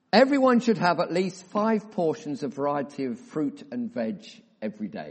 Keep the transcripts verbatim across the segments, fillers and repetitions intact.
Everyone should have at least five portions of variety of fruit and veg every day.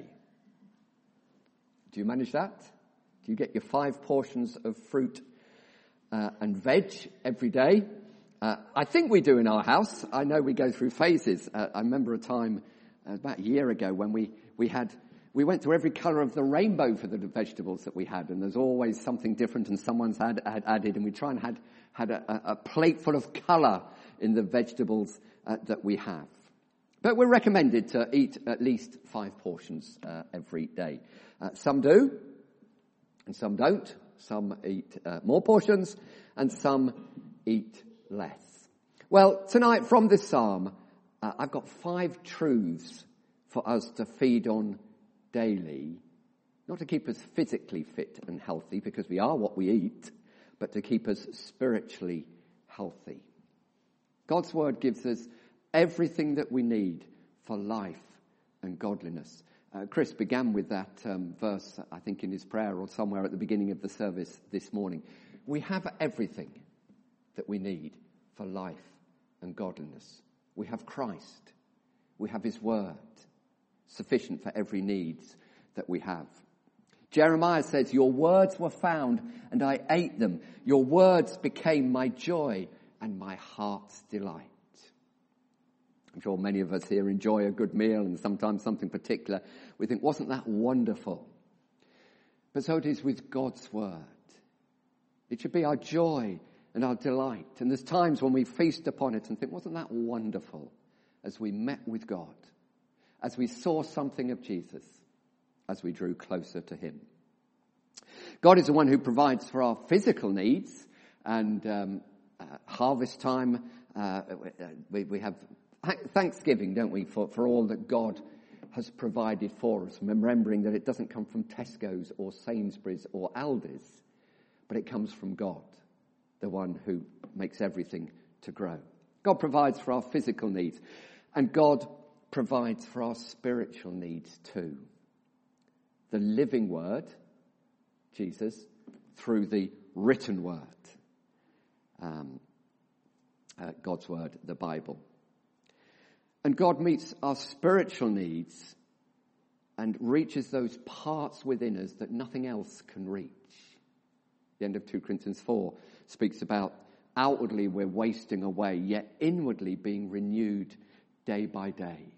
Do you manage that? Do you get your five portions of fruit uh, and veg every day? Uh, I think we do in our house. I know we go through phases. Uh, I remember a time uh, about a year ago when we, we had we went through every colour of the rainbow for the vegetables that we had, and there's always something different, and someone's had, had added, and we try and had had a, a plate full of colour in the vegetables uh, that we have. But we're recommended to eat at least five portions uh, every day. Uh, some do, and some don't. Some eat uh, more portions, and some eat less. Well, tonight from this psalm, uh, I've got five truths for us to feed on daily, not to keep us physically fit and healthy, because we are what we eat, but to keep us spiritually healthy. God's word gives us everything that we need for life and godliness. Uh, Chris began with that um, verse, I think in his prayer or somewhere at the beginning of the service this morning. We have everything that we need for life and godliness. We have Christ. We have his word, sufficient for every need that we have. Jeremiah says, your words were found and I ate them. Your words became my joy and my heart's delight. I'm sure many of us here enjoy a good meal and sometimes something particular. We think, wasn't that wonderful? But so it is with God's word. It should be our joy and our delight. And there's times when we feast upon it and think, wasn't that wonderful? As we met with God, as we saw something of Jesus, as we drew closer to him. God is the one who provides for our physical needs, and um, uh, harvest time, uh, we, we have Thanksgiving, don't we, for, for all that God has provided for us, remembering that it doesn't come from Tesco's or Sainsbury's or Aldi's, but it comes from God, the one who makes everything to grow. God provides for our physical needs, and God provides for our spiritual needs too. The living word, Jesus, through the written word, um, uh, God's word, the Bible. And God meets our spiritual needs and reaches those parts within us that nothing else can reach. The end of two Corinthians four speaks about outwardly we're wasting away, yet inwardly being renewed day by day.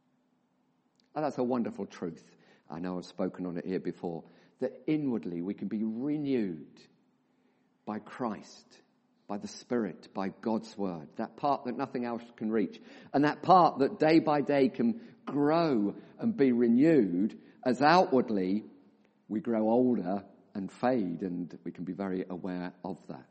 And that's a wonderful truth. I know I've spoken on it here before, that inwardly we can be renewed by Christ, by the Spirit, by God's word, that part that nothing else can reach, and that part that day by day can grow and be renewed as outwardly we grow older and fade, and we can be very aware of that.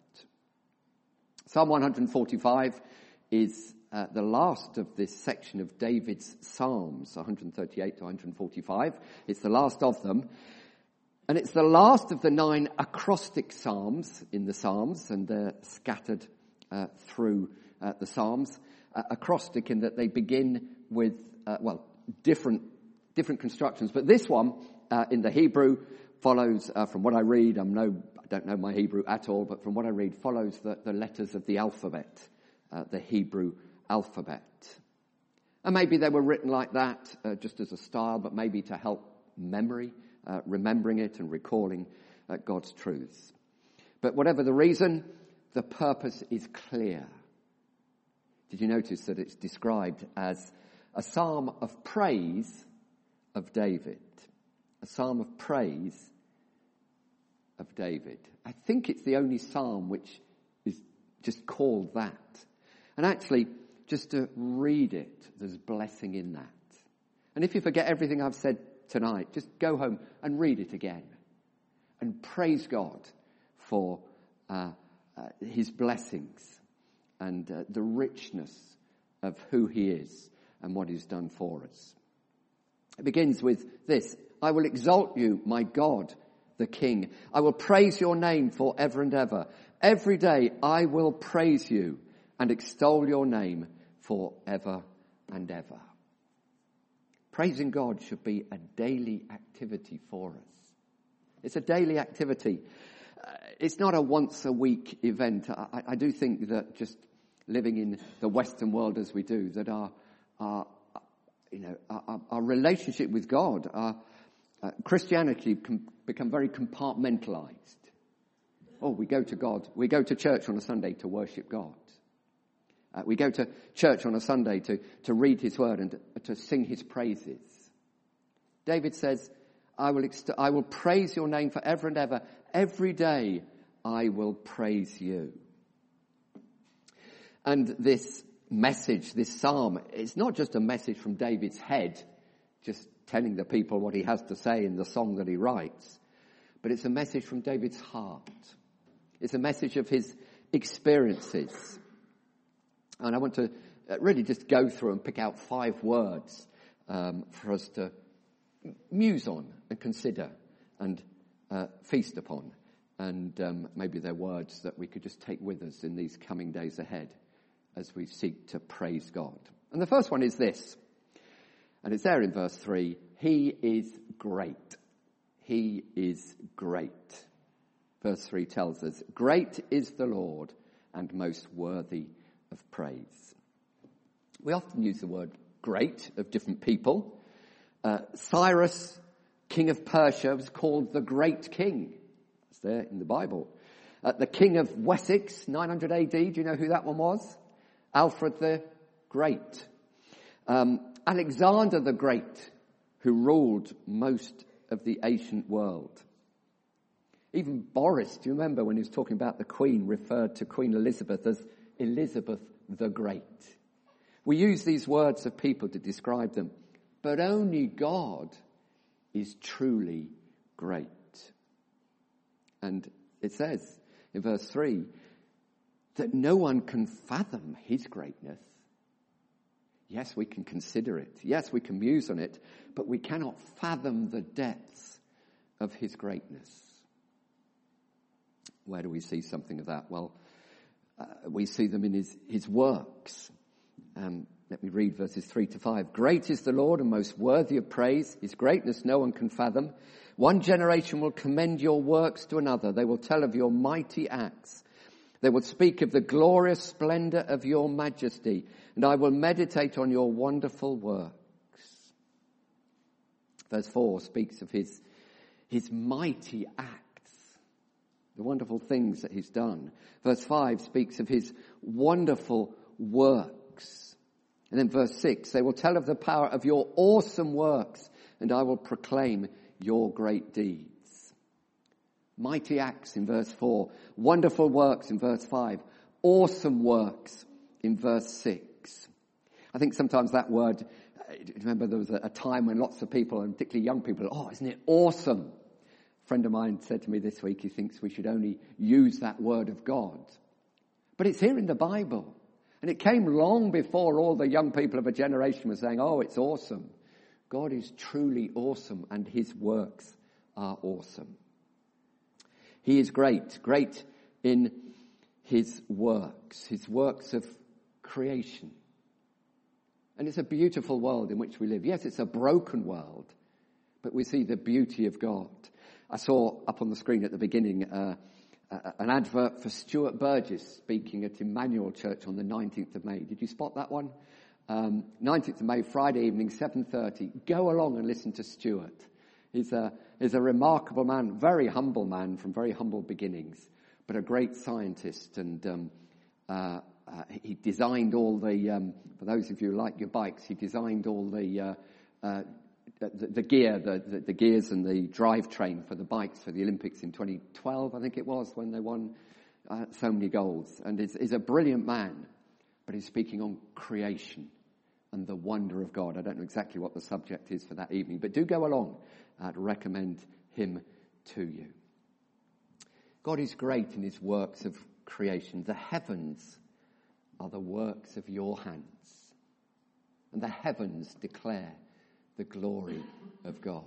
Psalm one forty-five is uh, the last of this section of David's Psalms, one thirty-eight to one forty-five. It's the last of them. And it's the last of the nine acrostic psalms in the Psalms, and they're scattered uh, through uh, the Psalms. Uh, acrostic in that they begin with, uh, well, different different constructions. But this one, uh, in the Hebrew, follows, uh, from what I read, I'm no, I don't know my Hebrew at all, but from what I read, follows the, the letters of the alphabet, uh, the Hebrew alphabet. And maybe they were written like that uh, just as a style, but maybe to help memory, uh, remembering it and recalling uh, God's truths. But whatever the reason, the purpose is clear. Did you notice that it's described as a psalm of praise of David? A psalm of praise of David. I think it's the only psalm which is just called that. And actually, just to read it, there's blessing in that. And if you forget everything I've said tonight, just go home and read it again. And praise God for uh, uh, his blessings and uh, the richness of who he is and what he's done for us. It begins with this: I will exalt you, my God, the King. I will praise your name forever and ever. Every day I will praise you and extol your name forever and ever. Praising God should be a daily activity for us. It's a daily activity. Uh, it's not a once a week event. I, I do think that just living in the Western world as we do, that our, our you know, our, our relationship with God, our uh, Christianity can become very compartmentalized. Oh, we go to God, we go to church on a Sunday to worship God. Uh, we go to church on a Sunday to, to read his word and to, to sing his praises. David says, I will, ext- I will praise your name forever and ever. Every day I will praise you. And this message, this psalm, it's not just a message from David's head, just telling the people what he has to say in the song that he writes, but it's a message from David's heart. It's a message of his experiences. And I want to really just go through and pick out five words um, for us to muse on and consider and uh, feast upon. And um, maybe they're words that we could just take with us in these coming days ahead as we seek to praise God. And the first one is this, and it's there in verse three. He is great. He is great. Verse three tells us, great is the Lord and most worthy of praise. We often use the word great of different people. Uh, Cyrus, king of Persia, was called the Great King. It's there in the Bible. Uh, the king of Wessex, nine hundred A D, do you know who that one was? Alfred the Great. Um, Alexander the Great, who ruled most of the ancient world. Even Boris, do you remember when he was talking about the Queen, referred to Queen Elizabeth as Elizabeth the Great? We use these words of people to describe them, but only God is truly great. And it says in verse three that no one can fathom his greatness. Yes, we can consider it. Yes, we can muse on it, but we cannot fathom the depths of his greatness. Where do we see something of that? Well, uh, we see them in his, his works. Um, let me read verses three to five. Great is the Lord and most worthy of praise. His greatness no one can fathom. One generation will commend your works to another. They will tell of your mighty acts. They will speak of the glorious splendor of your majesty, and I will meditate on your wonderful works. Verse four speaks of his, his mighty acts, the wonderful things that he's done. Verse five speaks of his wonderful works. And then verse six, they will tell of the power of your awesome works, and I will proclaim your great deeds. Mighty acts in verse four, wonderful works in verse five, awesome works in verse six. I think sometimes that word, remember there was a time when lots of people, and particularly young people, oh, isn't it awesome? A friend of mine said to me this week, he thinks we should only use that word of God. But it's here in the Bible. And it came long before all the young people of a generation were saying, oh, it's awesome. God is truly awesome, and his works are awesome. He is great, great in his works, his works of creation. And it's a beautiful world in which we live. Yes, it's a broken world, but we see the beauty of God. I saw up on the screen at the beginning uh, uh, an advert for Stuart Burgess speaking at Emmanuel Church on the nineteenth of May. Did you spot that one? Um, nineteenth of May, Friday evening, seven thirty. Go along and listen to Stuart. He's a, he's a remarkable man, very humble man from very humble beginnings, but a great scientist. And um, uh, uh, he designed all the, um, for those of you who like your bikes, he designed all the uh, uh, the, the gear, the, the, the gears and the drivetrain for the bikes for the Olympics in twenty twelve, I think it was, when they won uh, so many golds. And he's, he's a brilliant man, but he's speaking on creation and the wonder of God. I don't know exactly what the subject is for that evening, but do go along. I'd recommend him to you. God is great in his works of creation. The heavens are the works of your hands, and the heavens declare the glory of God.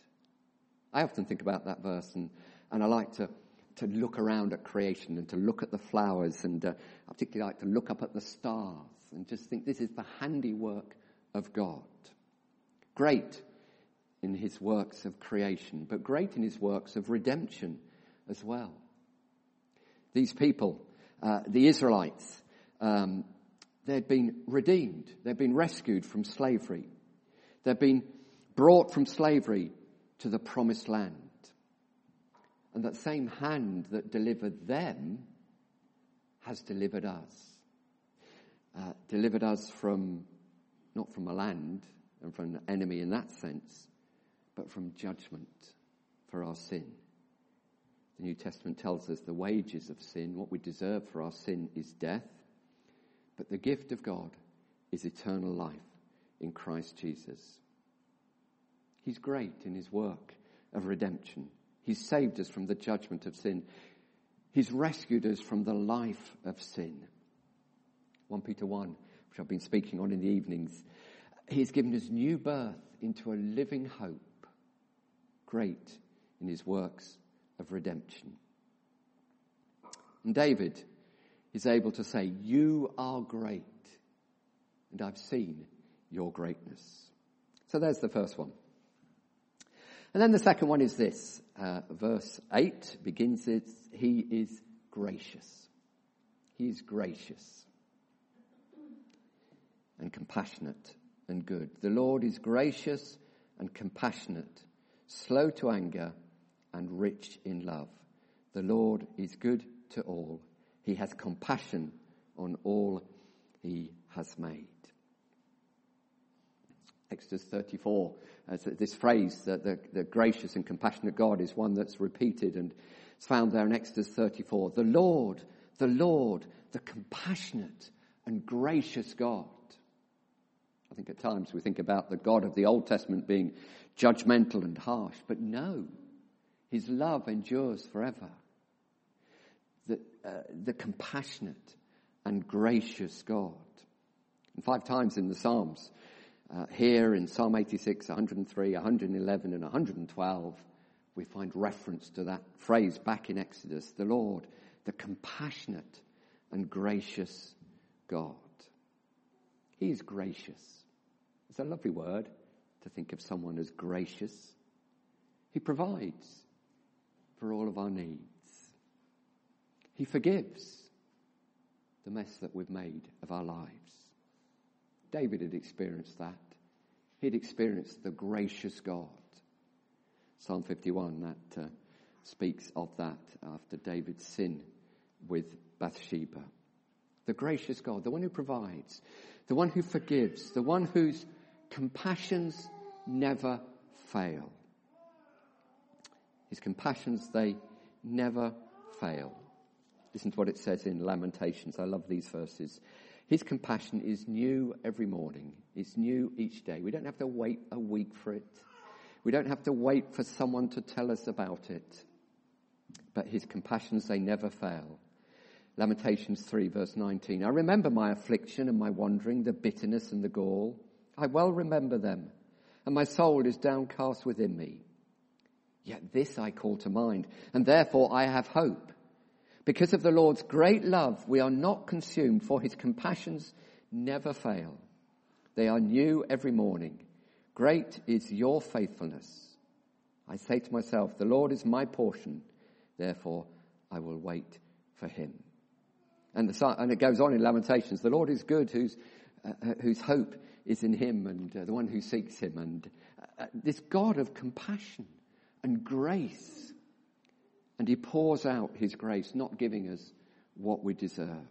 I often think about that verse, and, and I like to, to look around at creation and to look at the flowers, and uh, I particularly like to look up at the stars and just think this is the handiwork of God. Great in his works of creation, but great in his works of redemption as well. These people, uh, the Israelites, um, they'd been redeemed. They'd been rescued from slavery. They'd been brought from slavery to the promised land. And that same hand that delivered them has delivered us. Uh, delivered us from, not from a land and from an enemy in that sense, but from judgment for our sin. The New Testament tells us the wages of sin, what we deserve for our sin, is death. But the gift of God is eternal life in Christ Jesus. He's great in his work of redemption. He's saved us from the judgment of sin. He's rescued us from the life of sin. First Peter one, which I've been speaking on in the evenings. He's given us new birth into a living hope. Great in his works of redemption. And David is able to say, you are great, and I've seen your greatness. So there's the first one. And then the second one is this. Uh, verse eight begins it, he is gracious. He is gracious and compassionate and good. The Lord is gracious and compassionate, slow to anger and rich in love. The Lord is good to all. He has compassion on all he has made. Exodus thirty-four, uh, this phrase, that the, the gracious and compassionate God, is one that's repeated, and it's found there in Exodus thirty-four. The Lord, the Lord, the compassionate and gracious God. I think at times we think about the God of the Old Testament being judgmental and harsh, but no, his love endures forever. The, uh, the compassionate and gracious God. And five times in the Psalms, uh, here in Psalm eighty-six, one hundred three, one hundred eleven and one hundred twelve, we find reference to that phrase back in Exodus. The Lord, the compassionate and gracious God. He is gracious. It's a lovely word to think of someone as gracious. He provides for all of our needs. He forgives the mess that we've made of our lives. David had experienced that. He'd experienced the gracious God. Psalm fifty-one, that uh, speaks of that after David's sin with Bathsheba. The gracious God, the one who provides, the one who forgives, the one whose compassions never fail. His compassions, they never fail. Listen to what it says in Lamentations. I love these verses. His compassion is new every morning. It's new each day. We don't have to wait a week for it. We don't have to wait for someone to tell us about it. But his compassions, they never fail. Lamentations three, verse nineteen. I remember my affliction and my wandering, the bitterness and the gall. I well remember them, and my soul is downcast within me. Yet this I call to mind, and therefore I have hope. Because of the Lord's great love, we are not consumed, for his compassions never fail. They are new every morning. Great is your faithfulness. I say to myself, the Lord is my portion, therefore I will wait for him. And, the, and it goes on in Lamentations, the Lord is good, whose, uh, whose hope is in him, and uh, the one who seeks him. And uh, this God of compassion and grace. And he pours out his grace, not giving us what we deserve.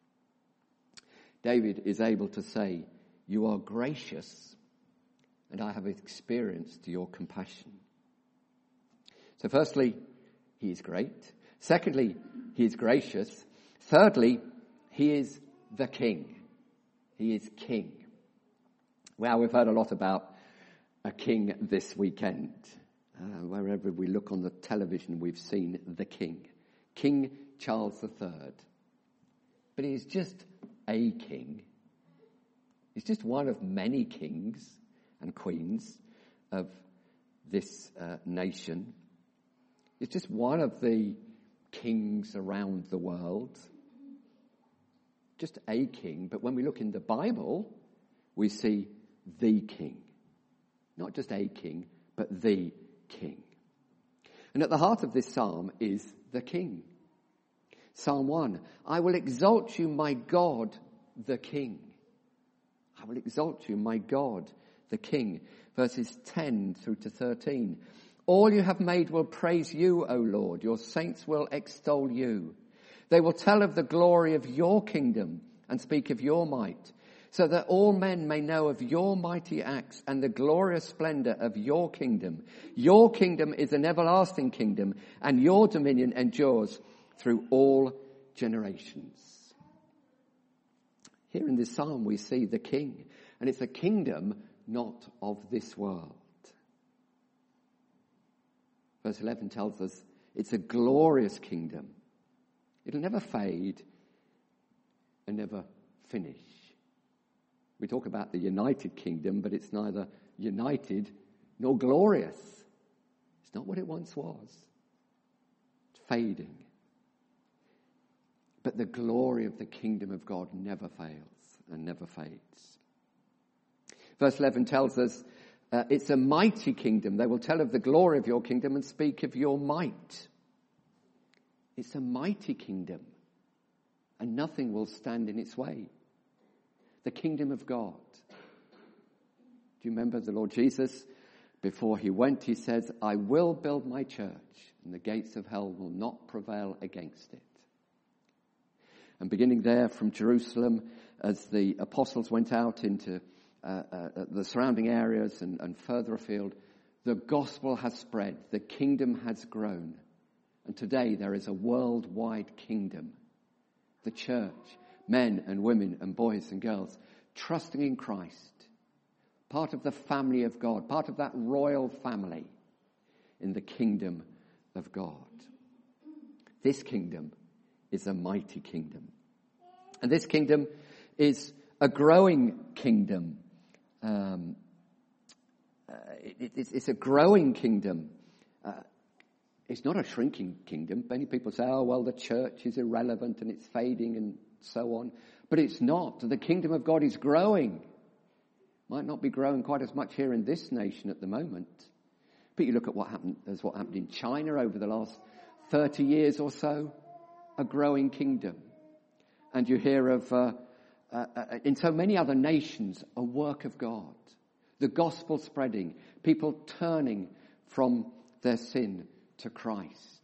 David is able to say, you are gracious, and I have experienced your compassion. So firstly, he is great. Secondly, he is gracious. Thirdly, he is the king. He is king. Well, we've heard a lot about a king this weekend. Uh, wherever we look on the television, we've seen the king. King Charles the Third. But he's just a king. He's just one of many kings and queens of this uh, nation. He's just one of the kings around the world. Just a king. But when we look in the Bible, we see the king. Not just a king, but the king. And at the heart of this psalm is the king. Psalm one, I will exalt you, my God, the King. I will exalt you, my God, the King. Verses ten through to thirteen. All you have made will praise you, O Lord. Your saints will extol you. They will tell of the glory of your kingdom and speak of your might, so that all men may know of your mighty acts and the glorious splendor of your kingdom. Your kingdom is an everlasting kingdom, and your dominion endures through all generations. Here in this psalm we see the King, and it's a kingdom not of this world. Verse eleven tells us it's a glorious kingdom. It'll never fade and never finish. We talk about the United Kingdom, but it's neither united nor glorious. It's not what it once was. It's fading. But the glory of the kingdom of God never fails and never fades. Verse eleven tells us uh, it's a mighty kingdom. They will tell of the glory of your kingdom and speak of your might. It's a mighty kingdom, and nothing will stand in its way. The kingdom of God. Do you remember the Lord Jesus? Before he went, he says, I will build my church, and the gates of hell will not prevail against it. And beginning there from Jerusalem, as the apostles went out into uh, uh, the surrounding areas and, and further afield, the gospel has spread, the kingdom has grown. And today there is a worldwide kingdom. The church, men and women and boys and girls, trusting in Christ, part of the family of God, part of that royal family in the kingdom of God. This kingdom is a mighty kingdom. And this kingdom is a growing kingdom. Um, uh, it, it's, it's a growing kingdom. Uh, it's not a shrinking kingdom. Many people say, oh, well, the church is irrelevant and it's fading and so on. But it's not. The kingdom of God is growing. Might not be growing quite as much here in this nation at the moment. But you look at what happened, as what happened in China over the last thirty years or so. A growing kingdom. And you hear of, uh, uh, uh, in so many other nations, a work of God. The gospel spreading. People turning from their sin to Christ.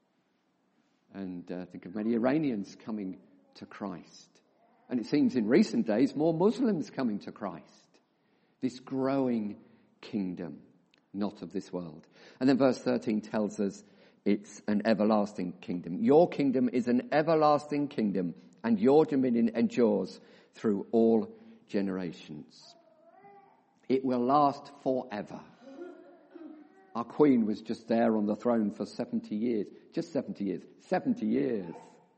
And uh, think of many Iranians coming to Christ. And it seems in recent days more Muslims coming to Christ. This growing kingdom, not of this world. And then verse thirteen tells us it's an everlasting kingdom. Your kingdom is an everlasting kingdom, and your dominion endures through all generations. It will last forever. Our Queen was just there on the throne for seventy years. Just seventy years. seventy years.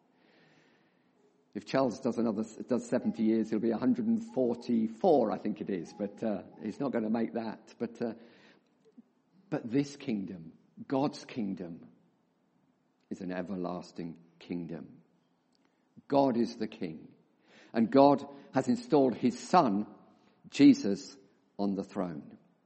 If Charles does another does seventy years, he'll be one hundred forty-four, I think it is. But uh, he's not going to make that. But uh, but this kingdom, God's kingdom, is an everlasting kingdom. God is the King, and God has installed His Son, Jesus, on the throne.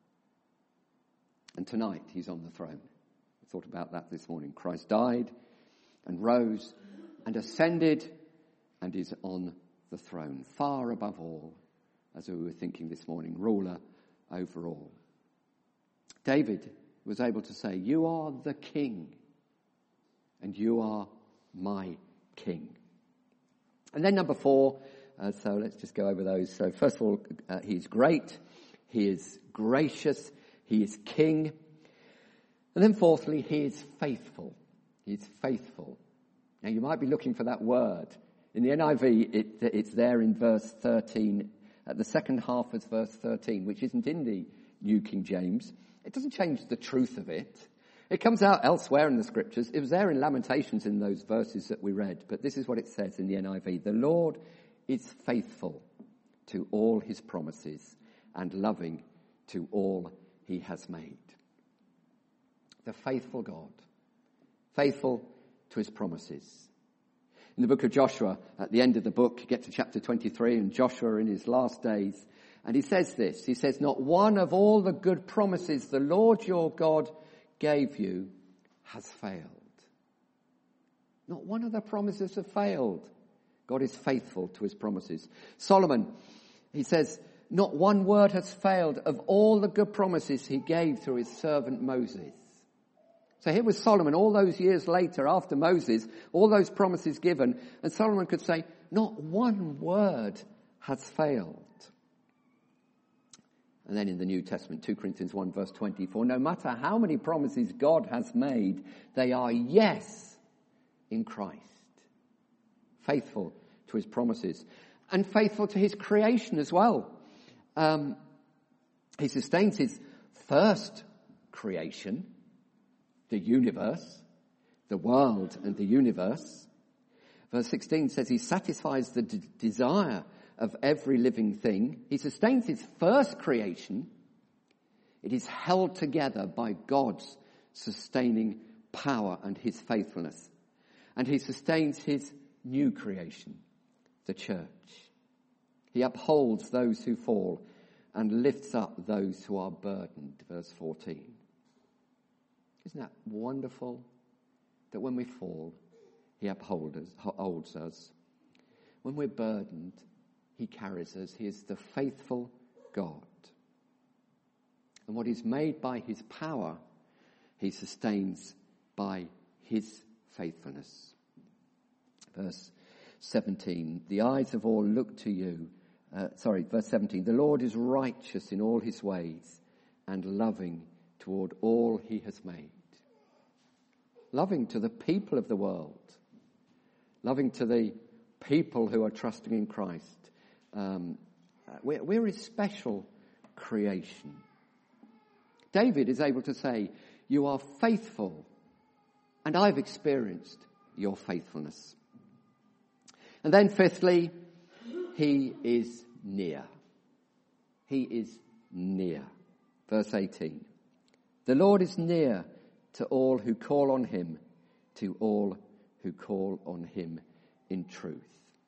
And tonight He's on the throne. I thought about that this morning. Christ died and rose and ascended and is on the throne, far above all, as we were thinking this morning, ruler over all. David was able to say, you are the King, and you are my King. And then number four, uh, so let's just go over those. So first of all, uh, He's great, He is gracious, He is King. And then fourthly, He is faithful. He is faithful. Now you might be looking for that word. In the N I V, it, it's there in verse thirteen, at the second half of verse thirteen, which isn't in the New King James. It doesn't change the truth of it. It comes out elsewhere in the scriptures. It was there in Lamentations in those verses that we read. But this is what it says in the N I V. The Lord is faithful to all His promises and loving to all He has made. The faithful God. Faithful to His promises. In the book of Joshua, at the end of the book, you get to chapter twenty-three, and Joshua in his last days, and he says this, he says, not one of all the good promises the Lord your God gave you has failed. Not one of the promises have failed. God is faithful to his promises. Solomon, he says, not one word has failed of all the good promises he gave through his servant Moses. So here was Solomon all those years later after Moses, all those promises given, and Solomon could say, not one word has failed. And then in the New Testament, Second Corinthians one verse twenty-four, no matter how many promises God has made, they are yes in Christ. Faithful to his promises and faithful to his creation as well. Um, he sustains his first creation, the universe, the world and the universe. Verse sixteen says he satisfies the d- desire of every living thing. He sustains his first creation. It is held together by God's sustaining power and his faithfulness. And he sustains his new creation, the church. He upholds those who fall and lifts up those who are burdened. Verse fourteen. Isn't that wonderful? That when we fall, he upholds us, upholds us. When we're burdened, he carries us. He is the faithful God. And what is made by his power, he sustains by his faithfulness. Verse seventeen, the eyes of all look to you. Uh, sorry, verse seventeen, the Lord is righteous in all his ways and loving toward all he has made. Loving to the people of the world. Loving to the people who are trusting in Christ. Um, we're, we're his special creation. David is able to say, you are faithful, and I've experienced your faithfulness. And then fifthly, he is near. He is near. Verse eighteen. The Lord is near to all who call on him, to all who call on him in truth.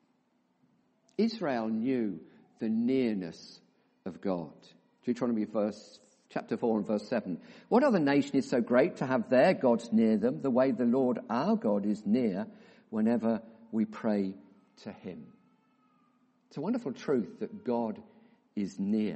Israel knew the nearness of God. Deuteronomy verse, chapter four and verse seven. What other nation is so great to have their gods near them, the way the Lord our God is near whenever we pray to him? It's a wonderful truth that God is near.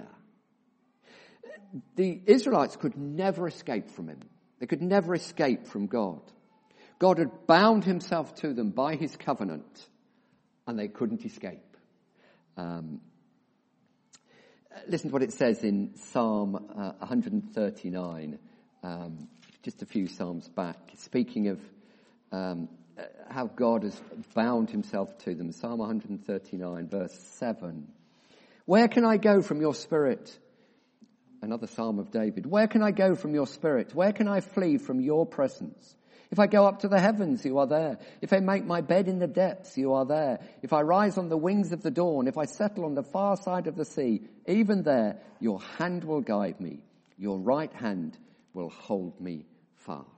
The Israelites could never escape from him. They could never escape from God. God had bound himself to them by his covenant, and they couldn't escape. Um, listen to what it says in Psalm uh, one thirty-nine, um, just a few psalms back, speaking of um, how God has bound himself to them. Psalm one thirty-nine, verse seven. Where can I go from your spirit? Another psalm of David. Where can I go from your spirit? Where can I flee from your presence? If I go up to the heavens, you are there. If I make my bed in the depths, you are there. If I rise on the wings of the dawn, if I settle on the far side of the sea, even there your hand will guide me. Your right hand will hold me fast.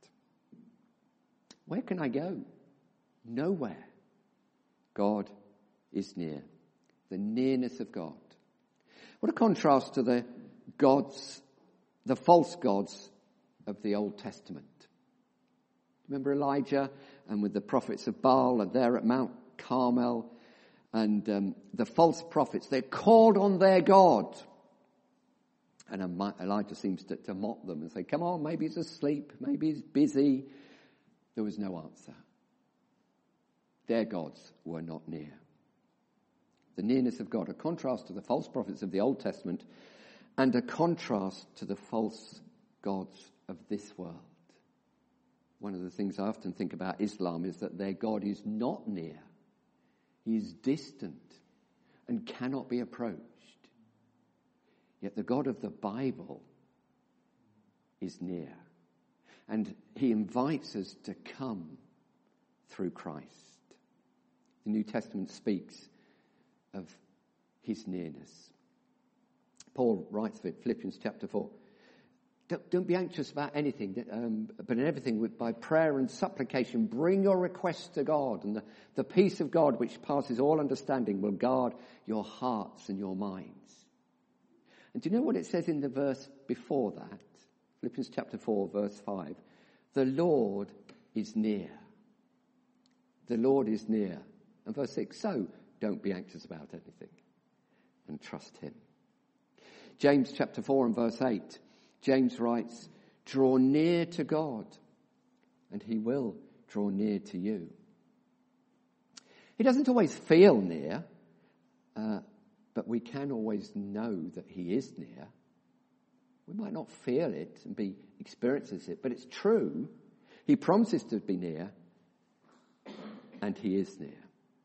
Where can I go? Nowhere. God is near. The nearness of God. What a contrast to the gods, the false gods of the Old Testament. Remember Elijah and with the prophets of Baal and there at Mount Carmel and um, the false prophets, they called on their God. And Elijah seems to, to mock them and say, come on, maybe he's asleep, maybe he's busy. There was no answer. Their gods were not near. The nearness of God, a contrast to the false prophets of the Old Testament and a contrast to the false gods of this world. One of the things I often think about Islam is that their God is not near. He is distant and cannot be approached. Yet the God of the Bible is near. And he invites us to come through Christ. The New Testament speaks of his nearness. Paul writes of it, Philippians chapter four. Don't, don't be anxious about anything, um, but in everything, with, by prayer and supplication, bring your requests to God, and the, the peace of God, which passes all understanding, will guard your hearts and your minds. And do you know what it says in the verse before that? Philippians chapter four, verse five. The Lord is near. The Lord is near. And verse six, so don't be anxious about anything and trust him. James chapter four and verse eight, James writes, draw near to God and he will draw near to you. He doesn't always feel near, uh, but we can always know that he is near. We might not feel it and be experiences it, but it's true. He promises to be near, and he is near.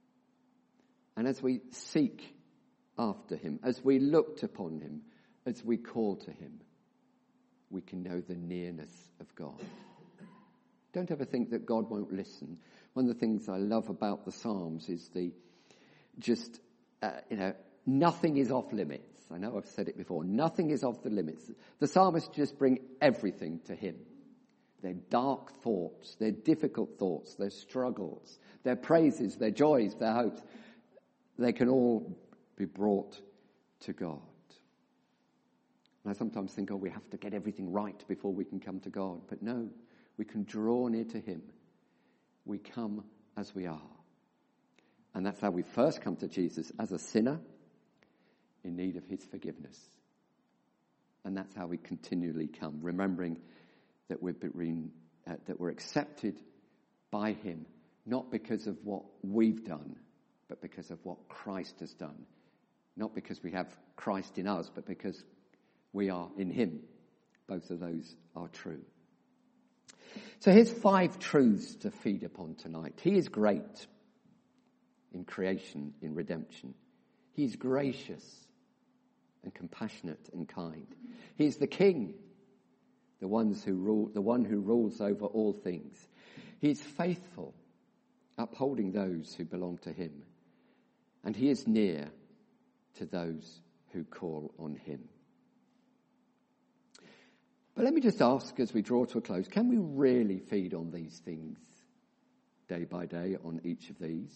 And as we seek after him, as we looked upon him, as we call to him, we can know the nearness of God. Don't ever think that God won't listen. One of the things I love about the Psalms is the just, uh, you know, nothing is off limits. I know I've said it before. Nothing is off the limits. The psalmists just bring everything to him. Their dark thoughts, their difficult thoughts, their struggles, their praises, their joys, their hopes. They can all be brought to God. And I sometimes think, oh, we have to get everything right before we can come to God. But no, we can draw near to him. We come as we are. And that's how we first come to Jesus, as a sinner in need of his forgiveness. And that's how we continually come, remembering that we're, been, uh, that we're accepted by him, not because of what we've done, but because of what Christ has done. Not because we have Christ in us, but because we are in him. Both of those are true. So here's five truths to feed upon tonight. He is great in creation, in redemption. He's gracious and compassionate and kind. He's the King, the ones who rule, the one who rules over all things. He's faithful, upholding those who belong to him. And he is near to those who call on him. But let me just ask as we draw to a close, can we really feed on these things day by day, on each of these?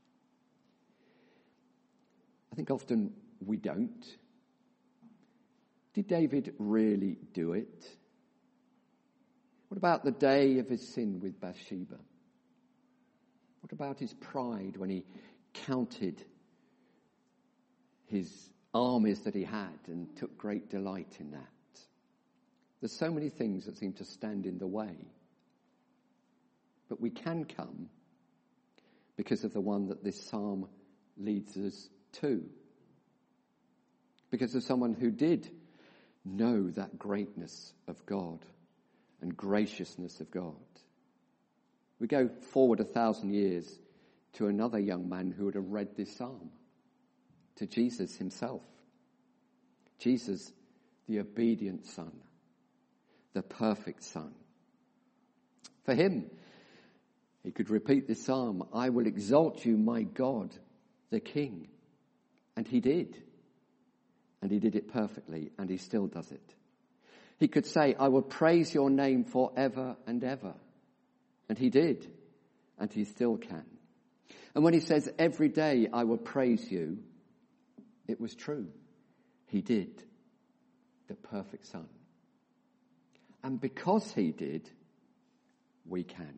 I think often we don't. Did David really do it? What about the day of his sin with Bathsheba? What about his pride when he counted his armies that he had and took great delight in that? There's so many things that seem to stand in the way. But we can come because of the one that this psalm leads us to. Because of someone who did know that greatness of God and graciousness of God. We go forward a thousand years to another young man who would have read this psalm, to Jesus himself. Jesus, the obedient Son, the perfect Son. For him, he could repeat this psalm, I will exalt you, my God, the King. And he did. And he did it perfectly, and he still does it. He could say, I will praise your name forever and ever. And he did, and he still can. And when he says, every day I will praise you, it was true. He did, the perfect Son. And because he did, we can.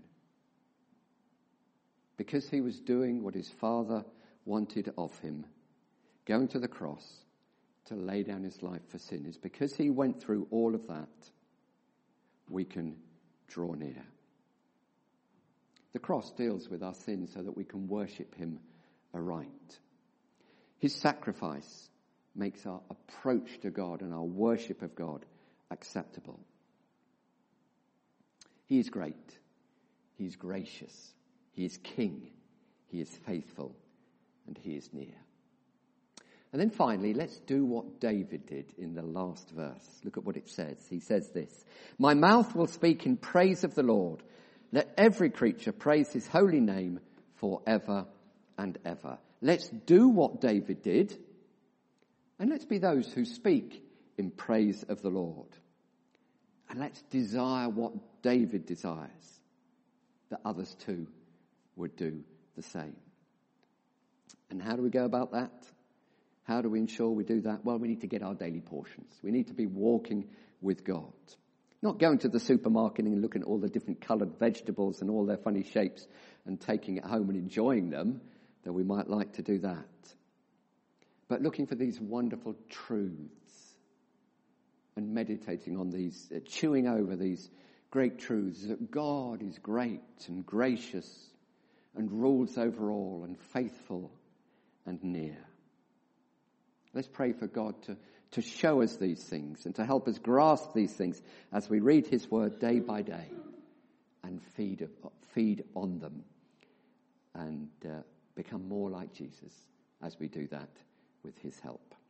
Because he was doing what his Father wanted of him, going to the cross to lay down his life for sinners. Because he went through all of that, we can draw near. The cross deals with our sins so that we can worship him aright. His sacrifice makes our approach to God and our worship of God acceptable. He is great. He is gracious. He is King. He is faithful. And he is near. And then finally, let's do what David did in the last verse. Look at what it says. He says this, my mouth will speak in praise of the Lord. Let every creature praise his holy name forever and ever. Let's do what David did. And let's be those who speak in praise of the Lord. And let's desire what David desires, that others too would do the same. And how do we go about that? How do we ensure we do that? Well, we need to get our daily portions. We need to be walking with God. Not going to the supermarket and looking at all the different coloured vegetables and all their funny shapes and taking it home and enjoying them, though we might like to do that. But looking for these wonderful truths and meditating on these, uh, chewing over these great truths that God is great and gracious and rules over all and faithful and near. Let's pray for God to, to show us these things and to help us grasp these things as we read his word day by day and feed, feed on them and uh, become more like Jesus as we do that with his help.